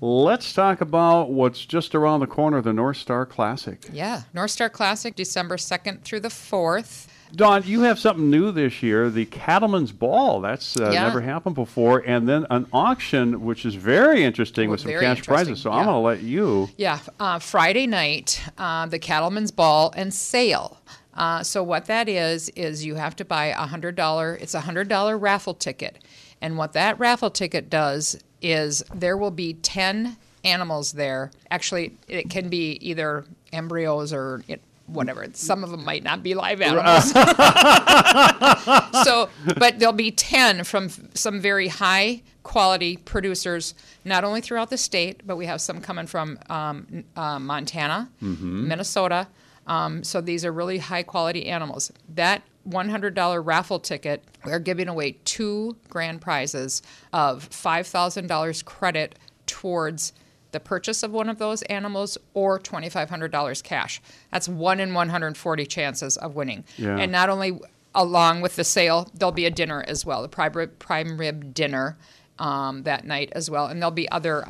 Let's talk about what's just around the corner, the North Star Classic. Yeah, North Star Classic, December 2nd through the 4th. Dawn, you have something new this year, the Cattleman's Ball. That's never happened before. And then an auction, which is very interesting with some cash prizes. So I'm going to let you. Yeah, Friday night, the Cattleman's Ball and Sale. So what that is you have to buy $100. It's a $100 raffle ticket. And what that raffle ticket does is there will be 10 animals there. Actually, it can be either embryos or whatever. Some of them might not be live animals. But there'll be 10 from some very high quality producers, not only throughout the state, but we have some coming from Montana, Minnesota. So these are really high quality animals. That $100 raffle ticket, we're giving away 2 grand prizes of $5,000 credit towards the purchase of one of those animals or $2,500 cash. That's 1 in 140 chances of winning. Yeah. And not only along with the sale, there'll be a dinner as well, a prime rib dinner that night as well. And there'll be other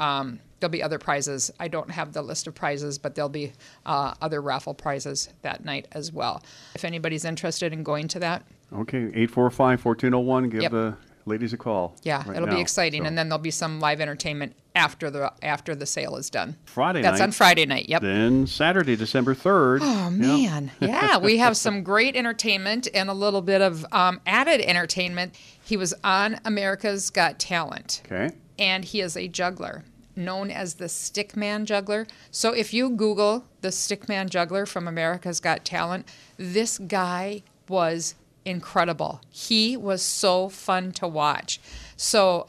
prizes. I don't have the list of prizes, but there'll be other raffle prizes that night as well. If anybody's interested in going to that. Okay, 845-1401. Give the ladies a call. Yeah, right it'll now. be exciting. And then there'll be some live entertainment after the sale is done. Friday night. That's on Friday night, yep. Then Saturday, December 3rd. Oh, man. Yeah, we have some great entertainment and a little bit of added entertainment. He was on America's Got Talent. Okay. And he is a juggler, known as the Stickman Juggler. So if you Google the Stickman Juggler from America's Got Talent, this guy was incredible. He was so fun to watch. So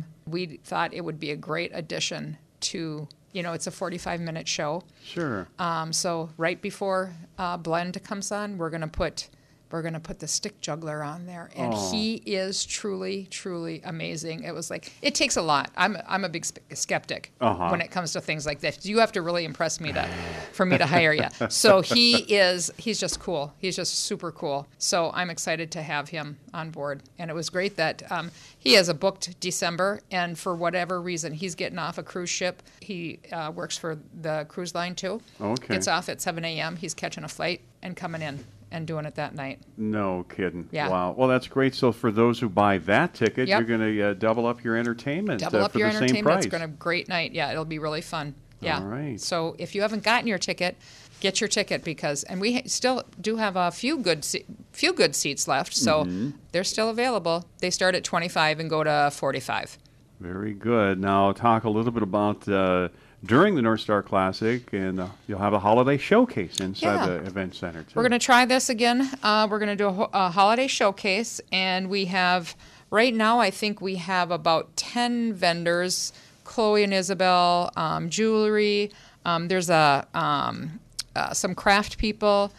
we thought it would be a great addition to, it's a 45-minute show. Sure. So right before Blend comes on, we're going to put the stick juggler on there, and he is truly, truly amazing. It was like, it takes a lot. I'm a big skeptic when it comes to things like this. You have to really impress me for me to hire you. So he's just cool. He's just super cool. So I'm excited to have him on board. And it was great that he has a booked December, and for whatever reason, he's getting off a cruise ship. He works for the cruise line too. Okay. Gets off at 7 a.m. He's catching a flight and coming in and doing it that night. No kidding. Yeah. Wow. Well, that's great. So for those who buy that ticket, Yep. you're going to double up your entertainment Double up for your the same entertainment. price. It's going to be a great night. Yeah, it'll be really fun. Yeah. All right. So if you haven't gotten your ticket, get your ticket and we still do have a few good seats left. So they're still available. They start at 25 and go to 45. Very good. Now talk a little bit about during the North Star Classic, and you'll have a holiday showcase inside the event center, too. We're going to try this again. We're going to do a holiday showcase, and we have, right now, I think we have about 10 vendors, Chloe and Isabel, jewelry. There's some craft people.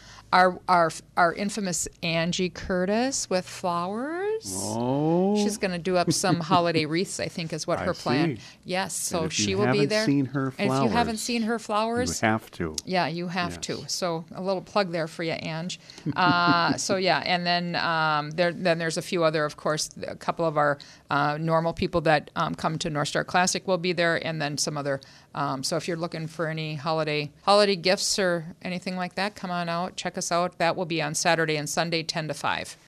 Our infamous Angie Curtis with flowers. Oh. She's going to do up some holiday wreaths, I think is what her plan. See. Yes, so And she will be there. Seen her flowers, and if you haven't seen her flowers, you have to. Yeah, you have to. So a little plug there for you, Ange. So yeah, and then there's a few other, of course, a couple of our normal people that come to North Star Classic will be there, and then some other. So if you're looking for any holiday gifts or anything like that, come on out, check us out. That will be on Saturday and Sunday, 10 to 5.